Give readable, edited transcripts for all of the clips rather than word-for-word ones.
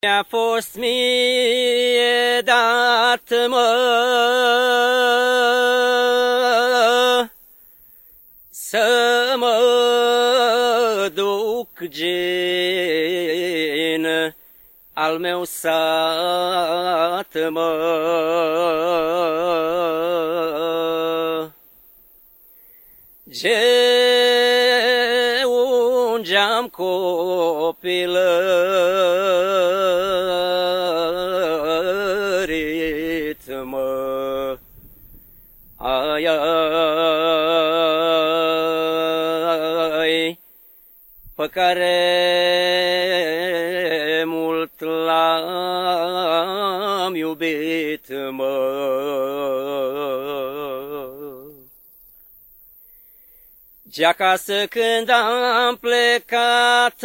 Mi-a fost mie dat, să mă duc gen al meu sat, ce ungeam copilărit, ai, ai, pe care mult l-am iubit, de acasă când am plecat,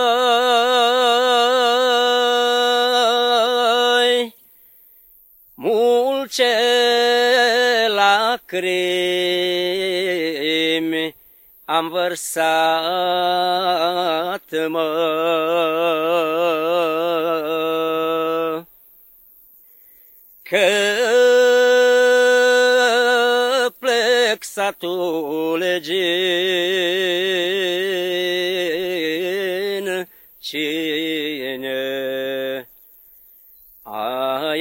mulce lacrimi am vărsat, că plec satule gen cine, ai,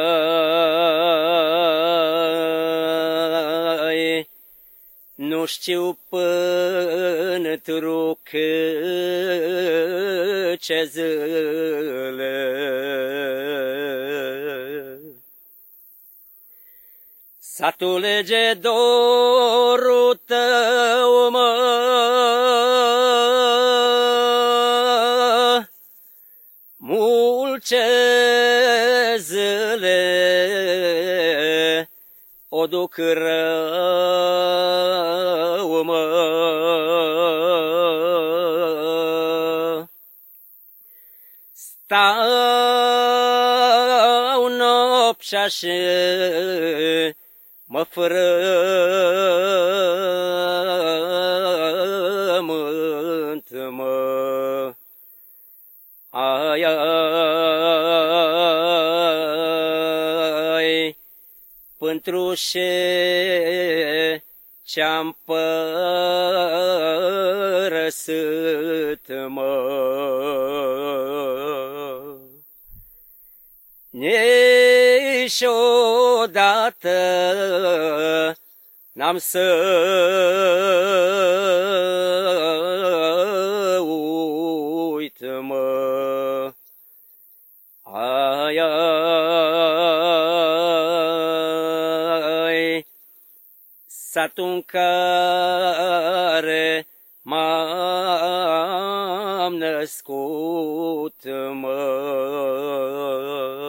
ai, nu știu până-tru ce zile. Satule, ce dorul tău, mulce zile o duc rău, stau nopțea și mă frământ, ai, ai, pentru ce-am părăsit, niciodată n-am să uit, ai, ai, satul în care m-am născut,